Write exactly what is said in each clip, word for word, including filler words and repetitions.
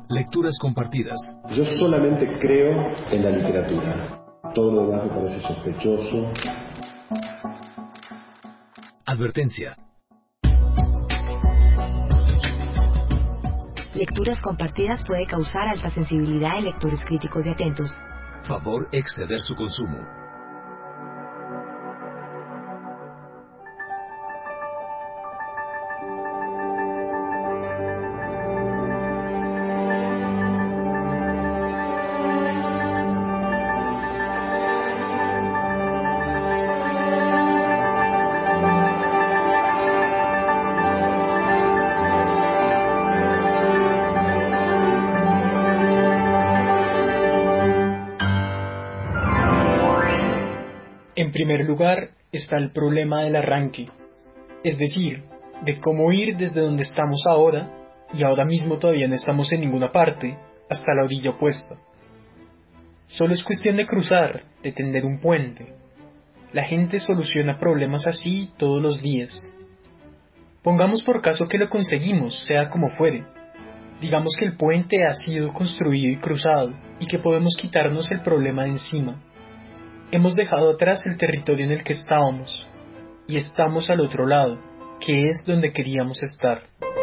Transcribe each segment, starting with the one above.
Lecturas compartidas. Yo solamente creo en la literatura. Todo lo demás me parece sospechoso. Advertencia. Lecturas compartidas puede causar alta sensibilidad en lectores críticos y atentos. Favor exceder su consumo. En primer lugar está el problema del arranque, es decir, de cómo ir desde donde estamos ahora, y ahora mismo todavía no estamos en ninguna parte, hasta la orilla opuesta. Solo es cuestión de cruzar, de tender un puente. La gente soluciona problemas así todos los días. Pongamos por caso que lo conseguimos, sea como fuere. Digamos que el puente ha sido construido y cruzado, y que podemos quitarnos el problema de encima. Hemos dejado atrás el territorio en el que estábamos, y estamos al otro lado, que es donde queríamos estar.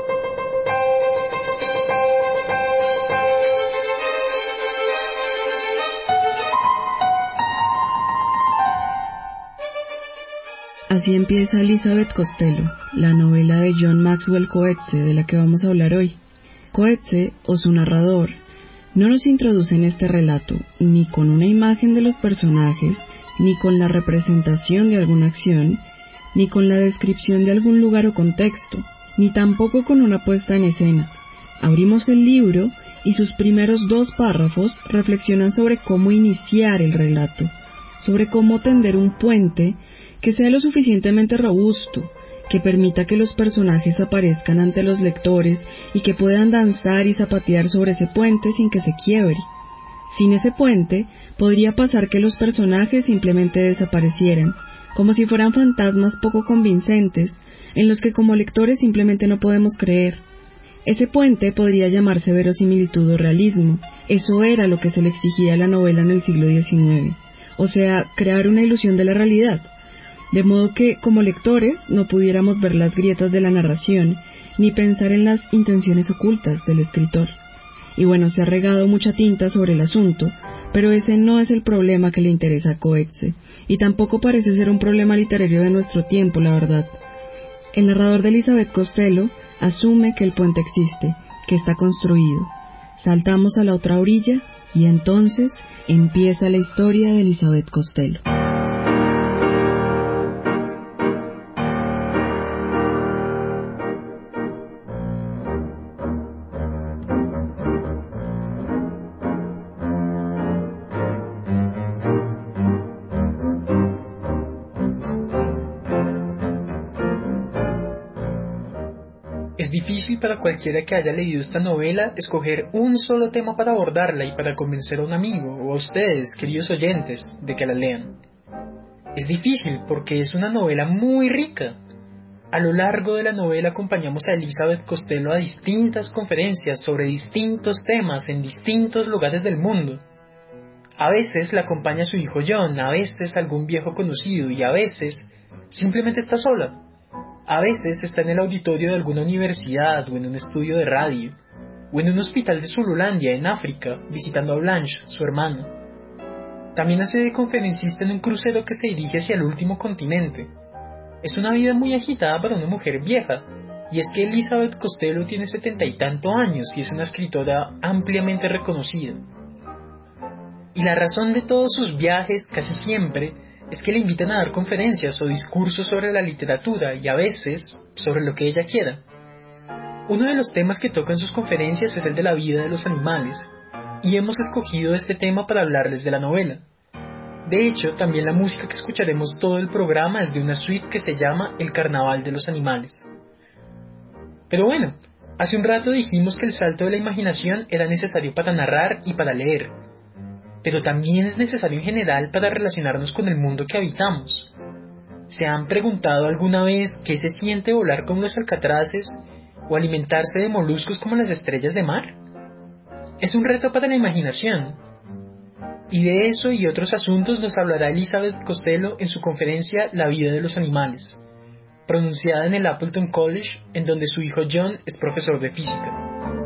Así empieza Elizabeth Costello, la novela de John Maxwell Coetzee de la que vamos a hablar hoy. Coetzee, o su narrador, no nos introduce en este relato ni con una imagen de los personajes, ni con la representación de alguna acción, ni con la descripción de algún lugar o contexto, ni tampoco con una puesta en escena. Abrimos el libro y sus primeros dos párrafos reflexionan sobre cómo iniciar el relato, sobre cómo tender un puente que sea lo suficientemente robusto, que permita que los personajes aparezcan ante los lectores y que puedan danzar y zapatear sobre ese puente sin que se quiebre. Sin ese puente, podría pasar que los personajes simplemente desaparecieran, como si fueran fantasmas poco convincentes, en los que como lectores simplemente no podemos creer. Ese puente podría llamarse verosimilitud o realismo. Eso era lo que se le exigía a la novela en el siglo diecinueve, o sea, crear una ilusión de la realidad. De modo que, como lectores, no pudiéramos ver las grietas de la narración, ni pensar en las intenciones ocultas del escritor. Y bueno, se ha regado mucha tinta sobre el asunto, pero ese no es el problema que le interesa a Coetzee, y tampoco parece ser un problema literario de nuestro tiempo, la verdad. El narrador de Elizabeth Costello asume que el puente existe, que está construido. Saltamos a la otra orilla, y entonces empieza la historia de Elizabeth Costello. Es difícil para cualquiera que haya leído esta novela escoger un solo tema para abordarla y para convencer a un amigo o a ustedes, queridos oyentes, de que la lean. Es difícil porque es una novela muy rica. A lo largo de la novela acompañamos a Elizabeth Costello a distintas conferencias sobre distintos temas en distintos lugares del mundo. A veces la acompaña su hijo John, a veces algún viejo conocido y a veces simplemente está sola. A veces está en el auditorio de alguna universidad o en un estudio de radio, o en un hospital de Zululandia, en África, visitando a Blanche, su hermana. También hace de conferencista en un crucero que se dirige hacia el último continente. Es una vida muy agitada para una mujer vieja, y es que Elizabeth Costello tiene setenta y tantos años y es una escritora ampliamente reconocida. Y la razón de todos sus viajes, casi siempre, es que le invitan a dar conferencias o discursos sobre la literatura y a veces sobre lo que ella quiera. Uno de los temas que toca en sus conferencias es el de la vida de los animales, y hemos escogido este tema para hablarles de la novela. De hecho, también la música que escucharemos todo el programa es de una suite que se llama El Carnaval de los Animales. Pero bueno, hace un rato dijimos que el salto de la imaginación era necesario para narrar y para leer, pero también es necesario en general para relacionarnos con el mundo que habitamos. ¿Se han preguntado alguna vez qué se siente volar como los alcatraces o alimentarse de moluscos como las estrellas de mar? Es un reto para la imaginación. Y de eso y otros asuntos nos hablará Elizabeth Costello en su conferencia La vida de los animales, pronunciada en el Appleton College, en donde su hijo John es profesor de física.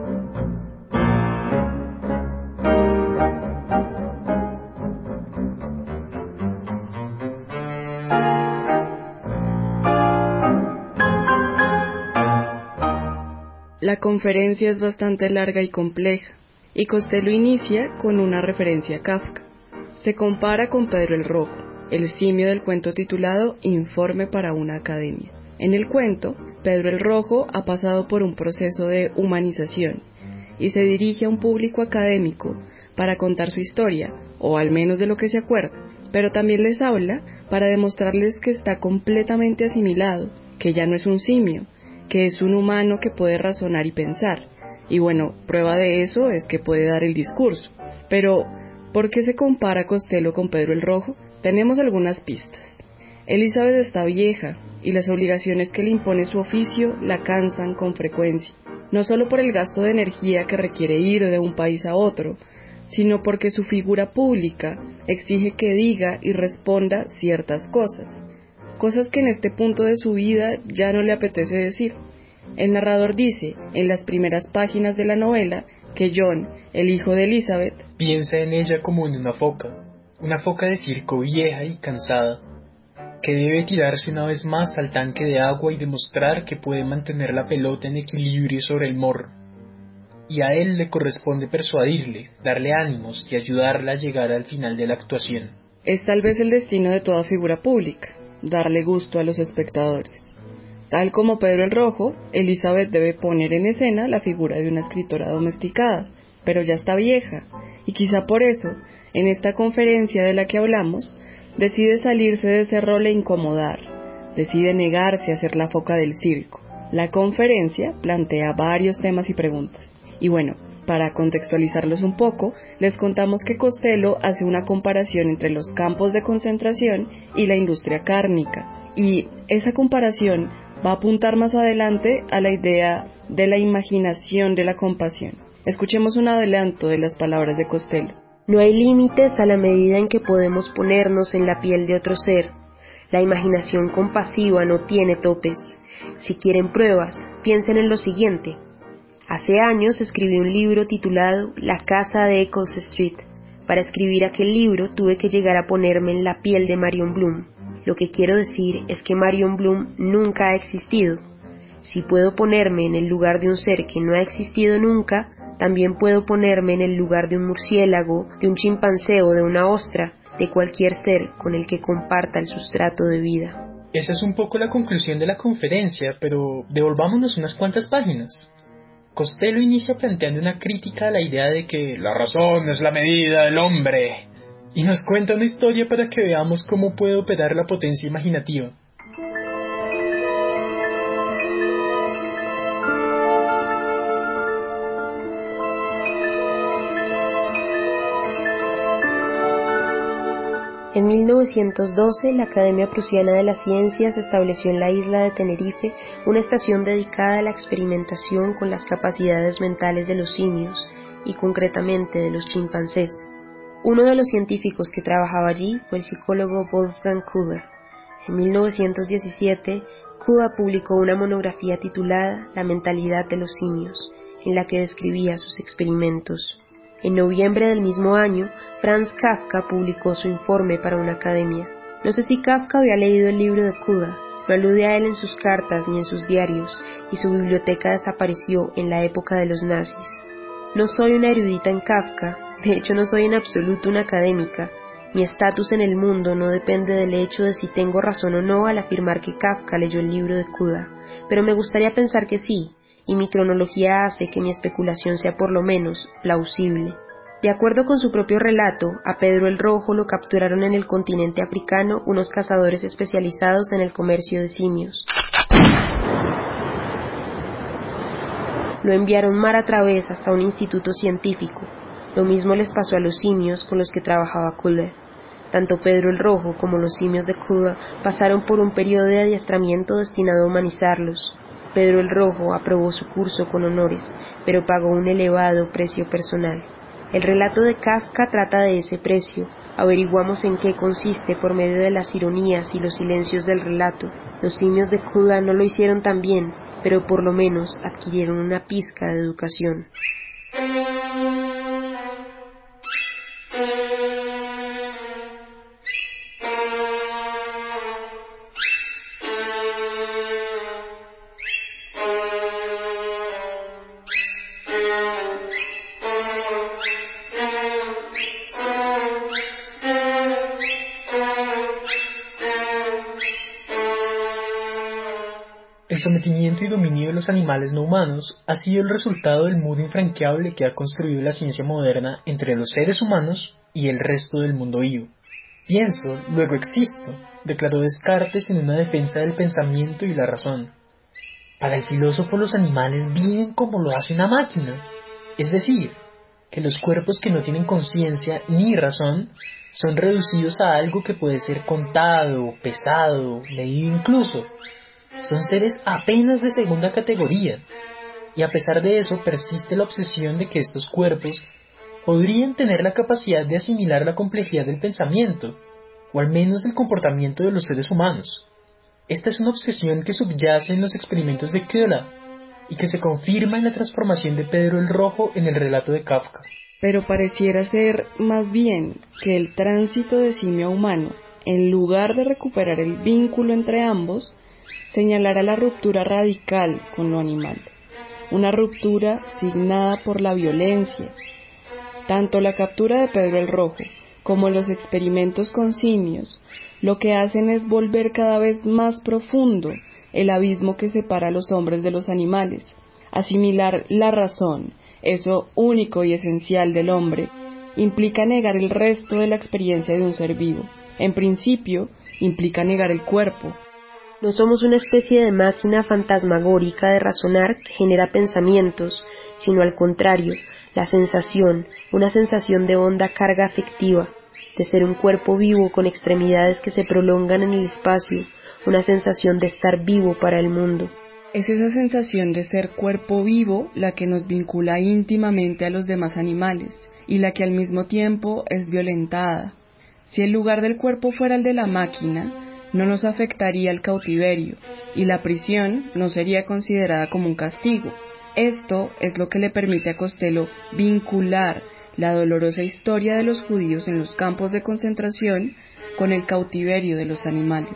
La conferencia es bastante larga y compleja, y Costello inicia con una referencia a Kafka. Se compara con Pedro el Rojo, el simio del cuento titulado Informe para una academia. En el cuento, Pedro el Rojo ha pasado por un proceso de humanización y se dirige a un público académico para contar su historia, o al menos de lo que se acuerda, pero también les habla para demostrarles que está completamente asimilado, que ya no es un simio, que es un humano que puede razonar y pensar, y bueno, prueba de eso es que puede dar el discurso. Pero, ¿por qué se compara Costello con Pedro el Rojo? Tenemos algunas pistas. Elizabeth está vieja, y las obligaciones que le impone su oficio la cansan con frecuencia, no solo por el gasto de energía que requiere ir de un país a otro, sino porque su figura pública exige que diga y responda ciertas cosas. Cosas que en este punto de su vida ya no le apetece decir. El narrador dice, en las primeras páginas de la novela, que John, el hijo de Elizabeth, piensa en ella como en una foca, una foca de circo vieja y cansada, que debe tirarse una vez más al tanque de agua y demostrar que puede mantener la pelota en equilibrio sobre el morro. Y a él le corresponde persuadirle, darle ánimos y ayudarla a llegar al final de la actuación. Es tal vez el destino de toda figura pública, darle gusto a los espectadores. Tal como Pedro el Rojo, Elizabeth debe poner en escena la figura de una escritora domesticada, pero ya está vieja, y quizá por eso, en esta conferencia de la que hablamos, decide salirse de ese rol e incomodar, decide negarse a ser la foca del circo. La conferencia plantea varios temas y preguntas, y bueno, para contextualizarlos un poco, les contamos que Costello hace una comparación entre los campos de concentración y la industria cárnica, y esa comparación va a apuntar más adelante a la idea de la imaginación de la compasión. Escuchemos un adelanto de las palabras de Costello. No hay límites a la medida en que podemos ponernos en la piel de otro ser. La imaginación compasiva no tiene topes. Si quieren pruebas, piensen en lo siguiente. Hace años escribí un libro titulado La casa de Eccles Street. Para escribir aquel libro tuve que llegar a ponerme en la piel de Marion Bloom. Lo que quiero decir es que Marion Bloom nunca ha existido. Si puedo ponerme en el lugar de un ser que no ha existido nunca, también puedo ponerme en el lugar de un murciélago, de un chimpancé o de una ostra, de cualquier ser con el que comparta el sustrato de vida. Esa es un poco la conclusión de la conferencia, pero devolvámonos unas cuantas páginas. Costello inicia planteando una crítica a la idea de que la razón es la medida del hombre, y nos cuenta una historia para que veamos cómo puede operar la potencia imaginativa. En mil novecientos doce, la Academia Prusiana de las Ciencias estableció en la isla de Tenerife una estación dedicada a la experimentación con las capacidades mentales de los simios, y concretamente de los chimpancés. Uno de los científicos que trabajaba allí fue el psicólogo Wolfgang Köhler. En mil novecientos diecisiete, Köhler publicó una monografía titulada La mentalidad de los simios, en la que describía sus experimentos. En noviembre del mismo año, Franz Kafka publicó su informe para una academia. No sé si Kafka había leído el libro de Köhler, no alude a él en sus cartas ni en sus diarios, y su biblioteca desapareció en la época de los nazis. No soy una erudita en Kafka, de hecho no soy en absoluto una académica. Mi estatus en el mundo no depende del hecho de si tengo razón o no al afirmar que Kafka leyó el libro de Köhler, pero me gustaría pensar que sí, y mi cronología hace que mi especulación sea por lo menos plausible. De acuerdo con su propio relato, a Pedro el Rojo lo capturaron en el continente africano unos cazadores especializados en el comercio de simios. Lo enviaron mar a través hasta un instituto científico. Lo mismo les pasó a los simios con los que trabajaba Köhler. Tanto Pedro el Rojo como los simios de Köhler pasaron por un periodo de adiestramiento destinado a humanizarlos. Pedro el Rojo aprobó su curso con honores, pero pagó un elevado precio personal. El relato de Kafka trata de ese precio. Averiguamos en qué consiste por medio de las ironías y los silencios del relato. Los simios de Cuda no lo hicieron tan bien, pero por lo menos adquirieron una pizca de educación. El sometimiento y dominio de los animales no humanos ha sido el resultado del muro infranqueable que ha construido la ciencia moderna entre los seres humanos y el resto del mundo vivo. Pienso, luego existo, declaró Descartes en una defensa del pensamiento y la razón. Para el filósofo los animales viven como lo hace una máquina, es decir, que los cuerpos que no tienen conciencia ni razón son reducidos a algo que puede ser contado, pesado, medido incluso. Son seres apenas de segunda categoría, y a pesar de eso persiste la obsesión de que estos cuerpos podrían tener la capacidad de asimilar la complejidad del pensamiento, o al menos el comportamiento de los seres humanos. Esta es una obsesión que subyace en los experimentos de Köhler, y que se confirma en la transformación de Pedro el Rojo en el relato de Kafka. Pero pareciera ser más bien que el tránsito de simio a humano, en lugar de recuperar el vínculo entre ambos, señalará la ruptura radical con lo animal, una ruptura signada por la violencia. Tanto la captura de Pedro el Rojo como los experimentos con simios lo que hacen es volver cada vez más profundo el abismo que separa a los hombres de los animales. Asimilar la razón, eso único y esencial del hombre, implica negar el resto de la experiencia de un ser vivo. En principio, implica negar el cuerpo. No somos una especie de máquina fantasmagórica de razonar que genera pensamientos, sino al contrario, la sensación, una sensación de honda carga afectiva, de ser un cuerpo vivo con extremidades que se prolongan en el espacio, una sensación de estar vivo para el mundo. Es esa sensación de ser cuerpo vivo la que nos vincula íntimamente a los demás animales y la que al mismo tiempo es violentada. Si el lugar del cuerpo fuera el de la máquina, no nos afectaría el cautiverio, y la prisión no sería considerada como un castigo. Esto es lo que le permite a Costello vincular la dolorosa historia de los judíos en los campos de concentración con el cautiverio de los animales.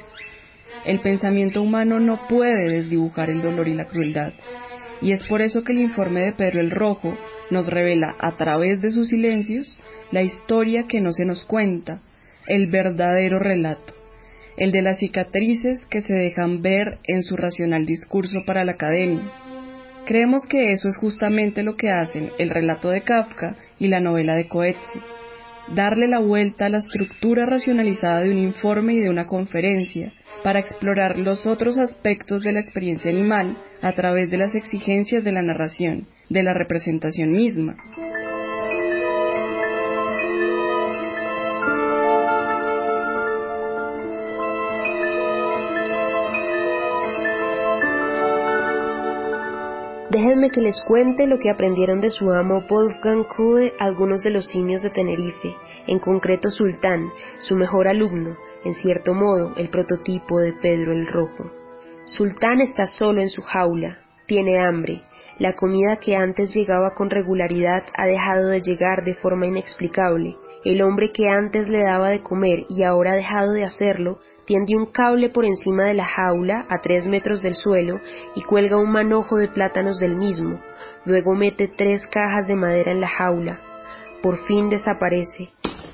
El pensamiento humano no puede desdibujar el dolor y la crueldad, y es por eso que el informe de Pedro el Rojo nos revela a través de sus silencios la historia que no se nos cuenta, el verdadero relato, el de las cicatrices que se dejan ver en su racional discurso para la academia. Creemos que eso es justamente lo que hacen el relato de Kafka y la novela de Coetzee, darle la vuelta a la estructura racionalizada de un informe y de una conferencia, para explorar los otros aspectos de la experiencia animal a través de las exigencias de la narración, de la representación misma. Déjenme que les cuente lo que aprendieron de su amo Wolfgang Köhler algunos de los simios de Tenerife, en concreto Sultán, su mejor alumno, en cierto modo el prototipo de Pedro el Rojo. Sultán está solo en su jaula, tiene hambre, la comida que antes llegaba con regularidad ha dejado de llegar de forma inexplicable, el hombre que antes le daba de comer y ahora ha dejado de hacerlo, tiende un cable por encima de la jaula a tres metros del suelo y cuelga un manojo de plátanos del mismo, luego mete tres cajas de madera en la jaula, por fin desaparece,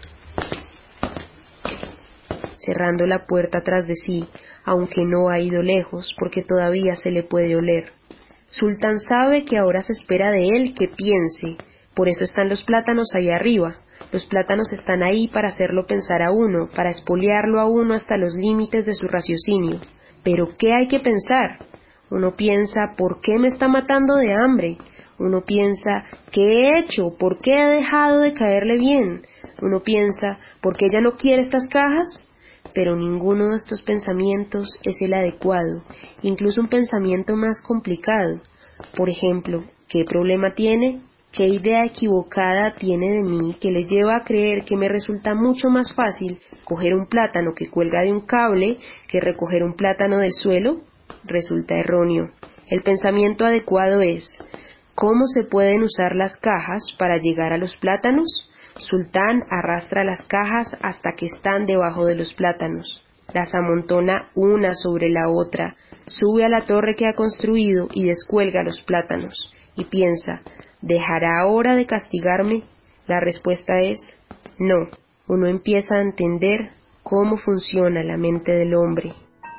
cerrando la puerta tras de sí, aunque no ha ido lejos porque todavía se le puede oler. Sultán sabe que ahora se espera de él que piense, por eso están los plátanos ahí arriba. Los plátanos están ahí para hacerlo pensar a uno, para espoliarlo a uno hasta los límites de su raciocinio. Pero ¿qué hay que pensar? Uno piensa, ¿por qué me está matando de hambre? Uno piensa, ¿qué he hecho? ¿Por qué he dejado de caerle bien? Uno piensa, ¿por qué ella no quiere estas cajas? pero ninguno de estos pensamientos es el adecuado, incluso un pensamiento más complicado. Por ejemplo, ¿qué problema tiene? ¿Qué idea equivocada tiene de mí que le lleva a creer que me resulta mucho más fácil coger un plátano que cuelga de un cable que recoger un plátano del suelo? Resulta erróneo. El pensamiento adecuado es: ¿cómo se pueden usar las cajas para llegar a los plátanos? Sultán arrastra las cajas hasta que están debajo de los plátanos. Las amontona una sobre la otra, sube a la torre que ha construido y descuelga los plátanos. Y piensa: ¿dejará ahora de castigarme? La respuesta es no. Uno empieza a entender cómo funciona la mente del hombre.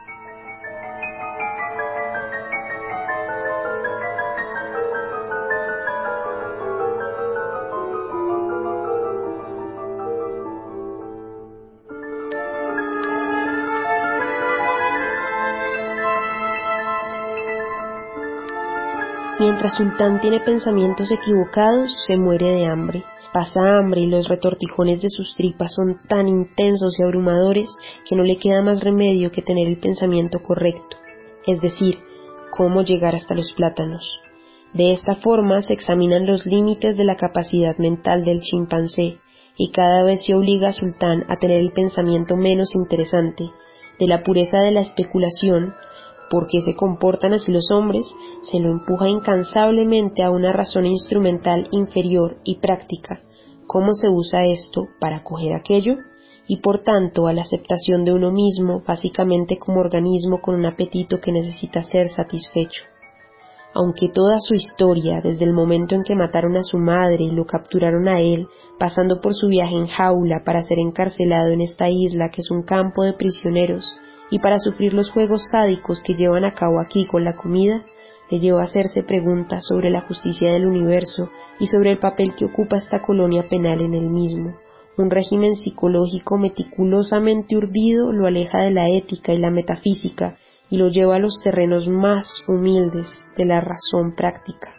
Mientras Sultán tiene pensamientos equivocados, se muere de hambre. Pasa hambre y los retortijones de sus tripas son tan intensos y abrumadores que no le queda más remedio que tener el pensamiento correcto, es decir, cómo llegar hasta los plátanos. De esta forma se examinan los límites de la capacidad mental del chimpancé, y cada vez se obliga a Sultán a tener el pensamiento menos interesante, de la pureza de la especulación. ¿Por qué se comportan así los hombres? Se lo empuja incansablemente a una razón instrumental inferior y práctica. ¿Cómo se usa esto para coger aquello? Y por tanto a la aceptación de uno mismo, básicamente como organismo con un apetito que necesita ser satisfecho. Aunque toda su historia, desde el momento en que mataron a su madre y lo capturaron a él, pasando por su viaje en jaula para ser encarcelado en esta isla que es un campo de prisioneros, y para sufrir los juegos sádicos que llevan a cabo aquí con la comida, le llevó a hacerse preguntas sobre la justicia del universo y sobre el papel que ocupa esta colonia penal en el mismo. Un régimen psicológico meticulosamente urdido lo aleja de la ética y la metafísica y lo lleva a los terrenos más humildes de la razón práctica.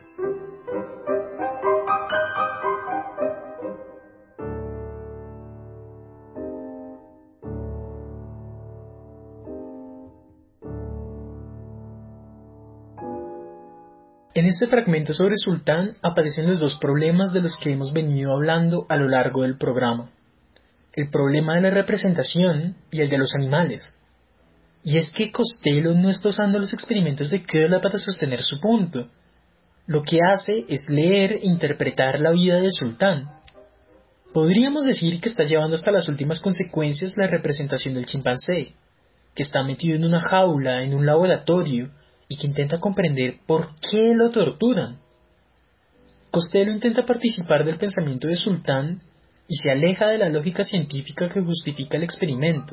En este fragmento sobre Sultán aparecen los dos problemas de los que hemos venido hablando a lo largo del programa: el problema de la representación y el de los animales. Y es que Costello no está usando los experimentos de Köhler para sostener su punto. Lo que hace es leer e interpretar la vida de Sultán. Podríamos decir que está llevando hasta las últimas consecuencias la representación del chimpancé, que está metido en una jaula, en un laboratorio, y que intenta comprender por qué lo torturan. Costello intenta participar del pensamiento de Sultán y se aleja de la lógica científica que justifica el experimento.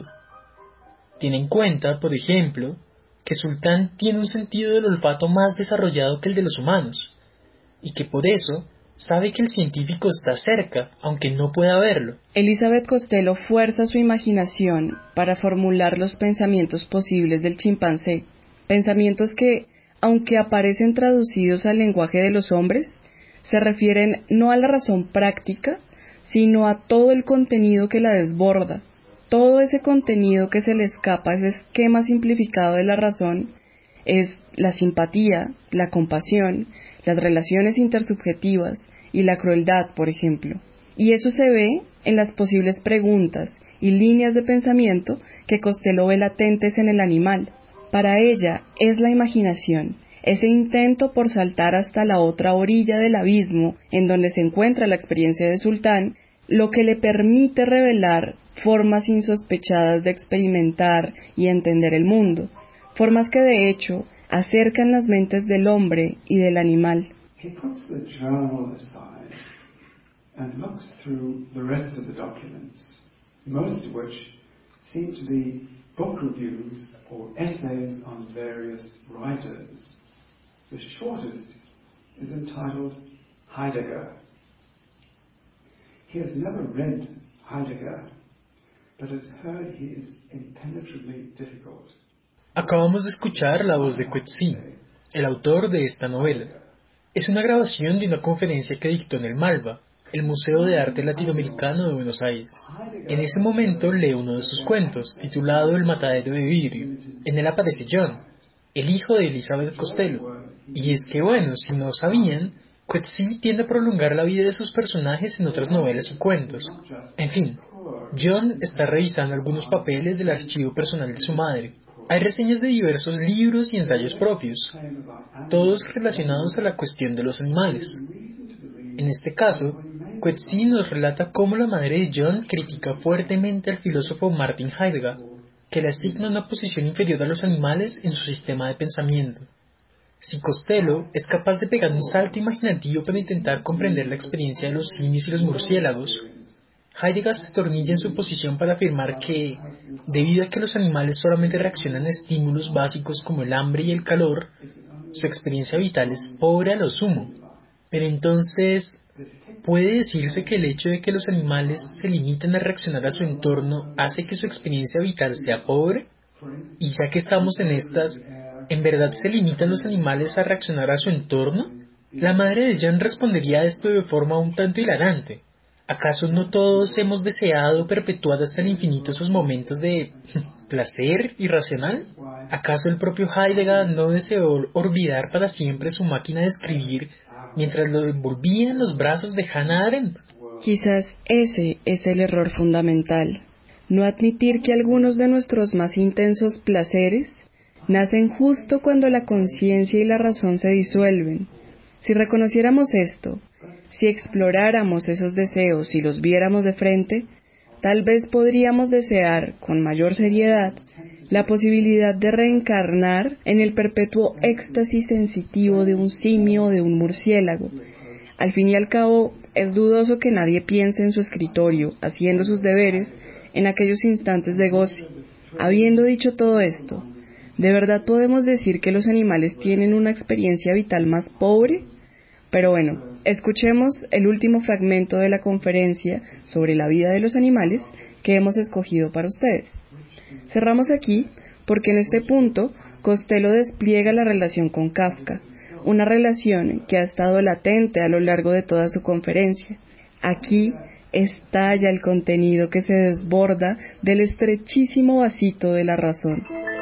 Tiene en cuenta, por ejemplo, que Sultán tiene un sentido del olfato más desarrollado que el de los humanos, y que por eso sabe que el científico está cerca, aunque no pueda verlo. Elizabeth Costello fuerza su imaginación para formular los pensamientos posibles del chimpancé, pensamientos que, aunque aparecen traducidos al lenguaje de los hombres, se refieren no a la razón práctica, sino a todo el contenido que la desborda, todo ese contenido que se le escapa a ese esquema simplificado de la razón. Es la simpatía, la compasión, las relaciones intersubjetivas y la crueldad, por ejemplo. Y eso se ve en las posibles preguntas y líneas de pensamiento que Costello ve latentes en el animal. Para ella es la imaginación, ese intento por saltar hasta la otra orilla del abismo en donde se encuentra la experiencia de Sultán, lo que le permite revelar formas insospechadas de experimentar y entender el mundo, formas que de hecho acercan las mentes del hombre y del animal. He puts the journal aside and looks through the rest of the documents, most of which seem to be book reviews or essays on various writers. The shortest is entitled Heidegger. He has never read Heidegger, but has heard he is impenetrably difficult. Acabamos de escuchar la voz de Coetzee, el autor de esta novela. Es una grabación de una conferencia que dictó en el Malva, el Museo de Arte Latinoamericano de Buenos Aires. En ese momento lee uno de sus cuentos, titulado El matadero de vidrio. En él aparece John, el hijo de Elizabeth Costello. Y es que bueno, si no sabían, Coetzee tiende a prolongar la vida de sus personajes en otras novelas y cuentos. En fin, John está revisando algunos papeles del archivo personal de su madre. Hay reseñas de diversos libros y ensayos propios, todos relacionados a la cuestión de los animales. En este caso, Coetzee nos relata cómo la madre de John critica fuertemente al filósofo Martin Heidegger, que le asigna una posición inferior a los animales en su sistema de pensamiento. Si Costello es capaz de pegar un salto imaginativo para intentar comprender la experiencia de los simios y los murciélagos, Heidegger se atornilla en su posición para afirmar que, debido a que los animales solamente reaccionan a estímulos básicos como el hambre y el calor, su experiencia vital es pobre a lo sumo. Pero entonces, ¿puede decirse que el hecho de que los animales se limiten a reaccionar a su entorno hace que su experiencia vital sea pobre? Y ya que estamos en estas, ¿en verdad se limitan los animales a reaccionar a su entorno? La madre de John respondería a esto de forma un tanto hilarante. ¿Acaso no todos hemos deseado perpetuar hasta el infinito esos momentos de placer irracional? ¿Acaso el propio Heidegger no deseó olvidar para siempre su máquina de escribir mientras lo envolvía en los brazos de Hannah Arendt? Quizás ese es el error fundamental, no admitir que algunos de nuestros más intensos placeres nacen justo cuando la conciencia y la razón se disuelven. Si reconociéramos esto, si exploráramos esos deseos y los viéramos de frente, tal vez podríamos desear, con mayor seriedad, la posibilidad de reencarnar en el perpetuo éxtasis sensitivo de un simio o de un murciélago. Al fin y al cabo, es dudoso que nadie piense en su escritorio, haciendo sus deberes, en aquellos instantes de goce. Habiendo dicho todo esto, ¿de verdad podemos decir que los animales tienen una experiencia vital más pobre? Pero bueno, escuchemos el último fragmento de la conferencia sobre la vida de los animales que hemos escogido para ustedes. Cerramos aquí porque en este punto Costello despliega la relación con Kafka, una relación que ha estado latente a lo largo de toda su conferencia. Aquí estalla el contenido que se desborda del estrechísimo vasito de la razón.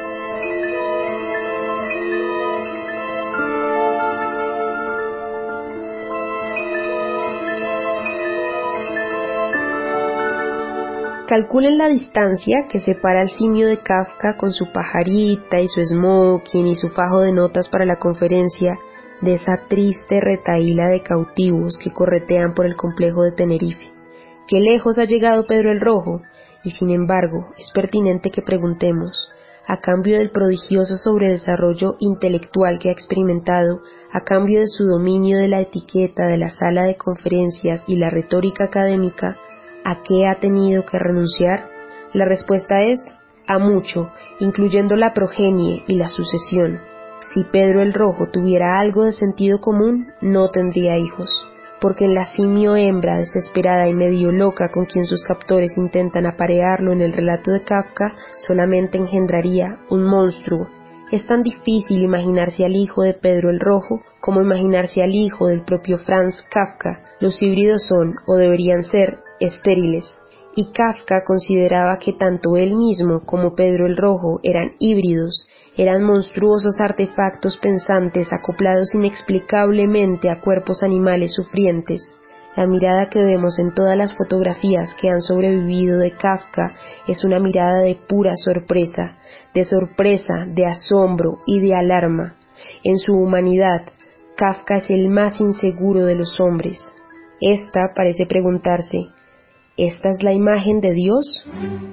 Calculen la distancia que separa al simio de Kafka con su pajarita y su smoking y su fajo de notas para la conferencia de esa triste retahíla de cautivos que corretean por el complejo de Tenerife. Qué lejos ha llegado Pedro el Rojo, y sin embargo es pertinente que preguntemos, a cambio del prodigioso sobredesarrollo intelectual que ha experimentado, a cambio de su dominio de la etiqueta de la sala de conferencias y la retórica académica, ¿a qué ha tenido que renunciar? La respuesta es, a mucho, incluyendo la progenie y la sucesión. Si Pedro el Rojo tuviera algo de sentido común, no tendría hijos, porque en la simio hembra desesperada y medio loca con quien sus captores intentan aparearlo en el relato de Kafka, solamente engendraría un monstruo. Es tan difícil imaginarse al hijo de Pedro el Rojo como imaginarse al hijo del propio Franz Kafka. Los híbridos son, o deberían ser, estériles, y Kafka consideraba que tanto él mismo como Pedro el Rojo eran híbridos, eran monstruosos artefactos pensantes acoplados inexplicablemente a cuerpos animales sufrientes. La mirada que vemos en todas las fotografías que han sobrevivido de Kafka es una mirada de pura sorpresa, de sorpresa, de asombro y de alarma. En su humanidad, Kafka es el más inseguro de los hombres. Esta parece preguntarse, ¿esta es la imagen de Dios?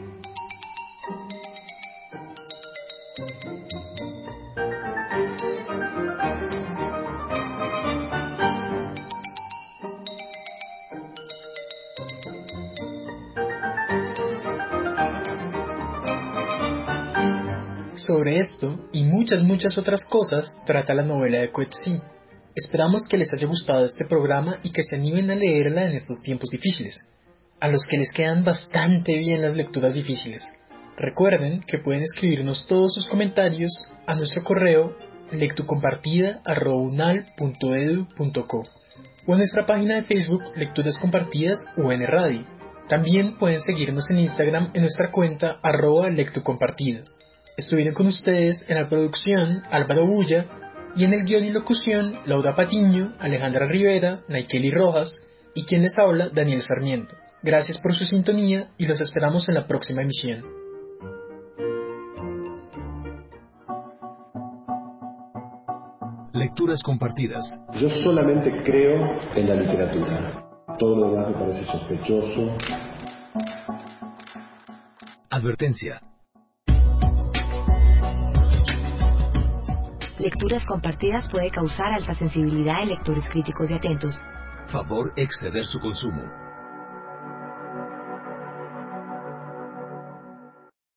Sobre esto y muchas muchas otras cosas trata la novela de Coetzee. Esperamos que les haya gustado este programa y que se animen a leerla en estos tiempos difíciles, a los que les quedan bastante bien las lecturas difíciles. Recuerden que pueden escribirnos todos sus comentarios a nuestro correo lectucompartida arroba unal punto edu punto co. o en nuestra página de Facebook Lecturas Compartidas U N Radio. También pueden seguirnos en Instagram en nuestra cuenta arroba lectucompartido. Estuvieron con ustedes en la producción Álvaro Bulla y en el guión y locución Laura Patiño, Alejandra Rivera, Naikeli Rojas y quien les habla Daniel Sarmiento. Gracias por su sintonía y los esperamos en la próxima emisión. Lecturas compartidas. Yo solamente creo en la literatura. Todo lo demás me parece sospechoso. Advertencia. Lecturas compartidas puede causar alta sensibilidad en lectores críticos y atentos. Favor exceder su consumo.